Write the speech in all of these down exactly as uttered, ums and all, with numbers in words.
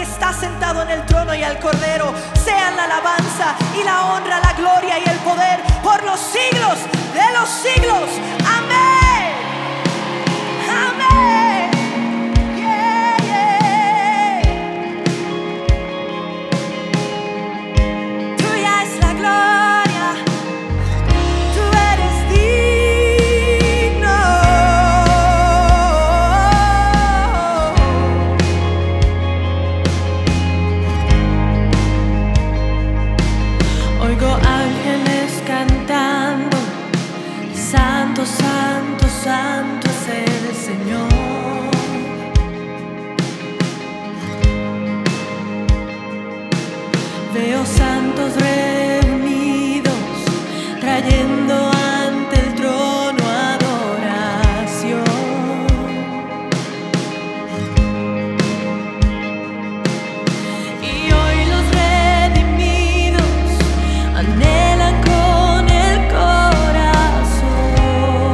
que está sentado en el trono y al Cordero sean la alabanza y la honra, la gloria y el poder por los siglos de los siglos. Amén. Amén. Yeah, yeah. Tuya es la gloria, tú eres digno. Oigo ángeles cantando, santo, santo, santo es el Señor. Veo santos reunidos, trayendo ante el trono adoración. Y hoy los redimidos anhelan con el corazón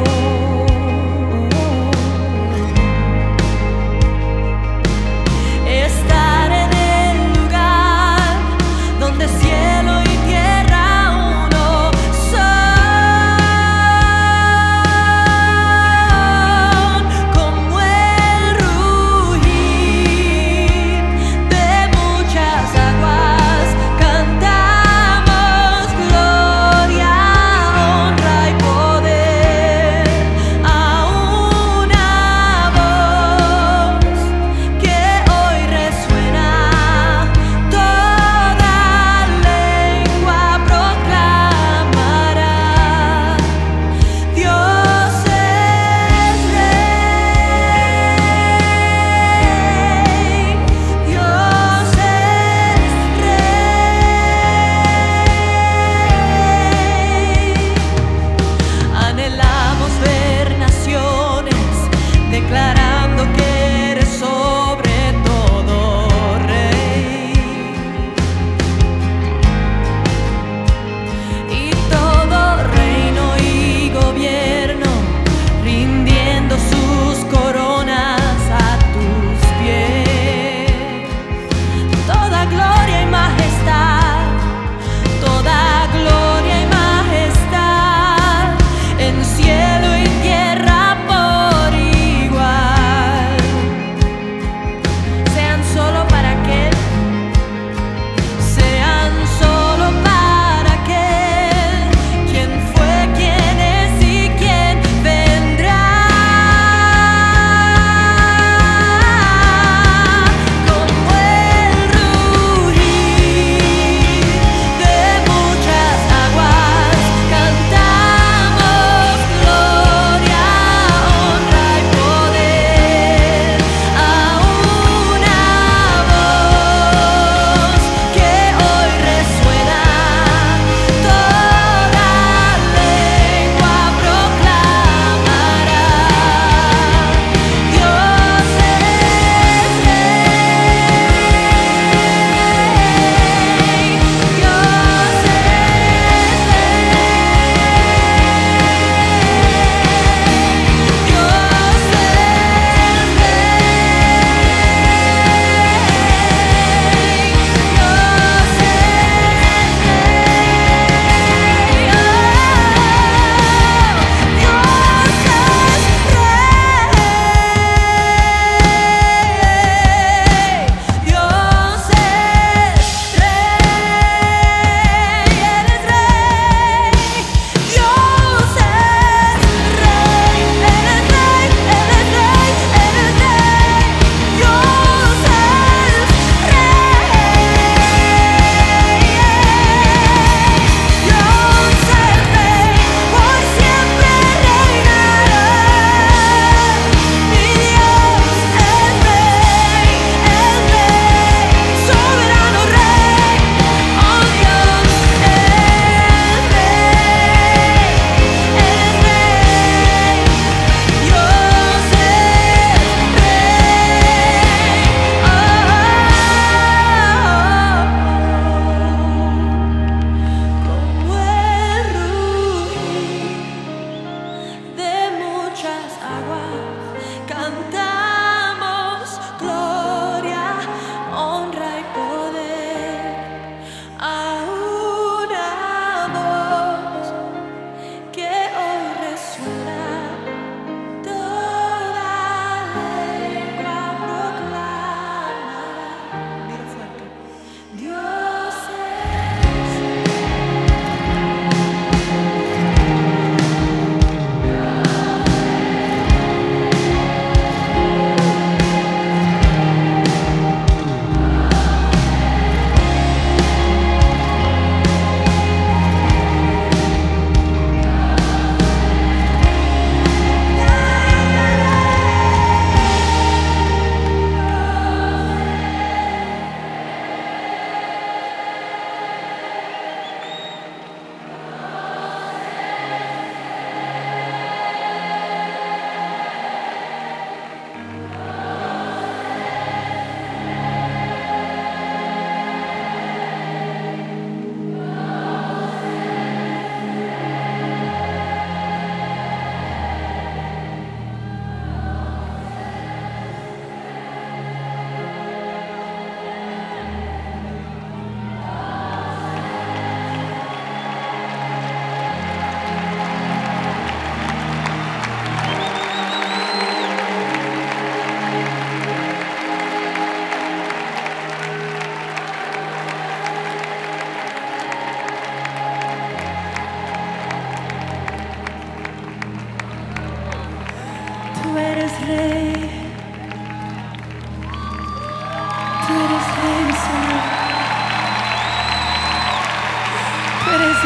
estar en el lugar donde cielo y tierra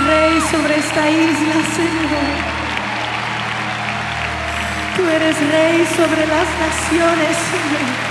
rey sobre esta isla, Señor. Tú eres rey sobre las naciones, Señor.